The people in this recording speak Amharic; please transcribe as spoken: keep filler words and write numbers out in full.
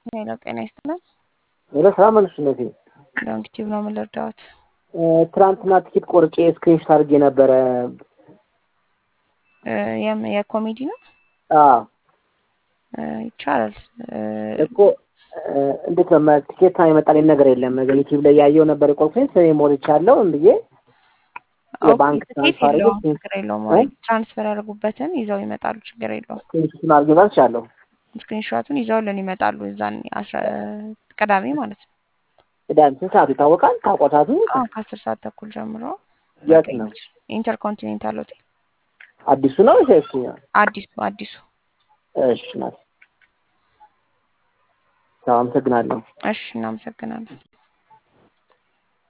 ሄሎ ጤና ይስጥልን። ሄሎ ሰላም ነሽ ነቴ? ዶንክቲቭ ነው የምልርዳዎት። ትናንትና ትኬት ቆርጬ ስክሪንሾት አድርጌ ነበረ። የም የኮሜዲ ነው? አዎ ይቻላል እኮ እንዴት ነው ትኬት የመጣልኝ ነገር የለም። ዩቲዩብ ላይ ያየው ነበር ቆርጬ ስሜ ሞልቻለሁ እንዴ የባንክ ትራንስፈር ነው ችግር የለውም ወይ ትራንስፈር ያደርጉበትን ይዘው ይመጣሉ ችግር የለውም። ስክሪንሾቱን አድርጌ ባልቻለሁ ስክሪንሾቱን ይዘው ለን ይመጣሉ እዛን ቅዳሜ ማለት ነው። ቅዳሜ ስንት ሰዓት ይታወቃል? ታውቆታቱ? አዎ ከአስር ሰዓት ተኩል ጀምሮ የት ነው? ኢንተርኮንቲኔንታል ሆቴል። አዲሱ ነው ወይስ አዲሱ አዲሱ? እሺ ናት። አመሰግናለሁ። እሺ እናመሰግናለን።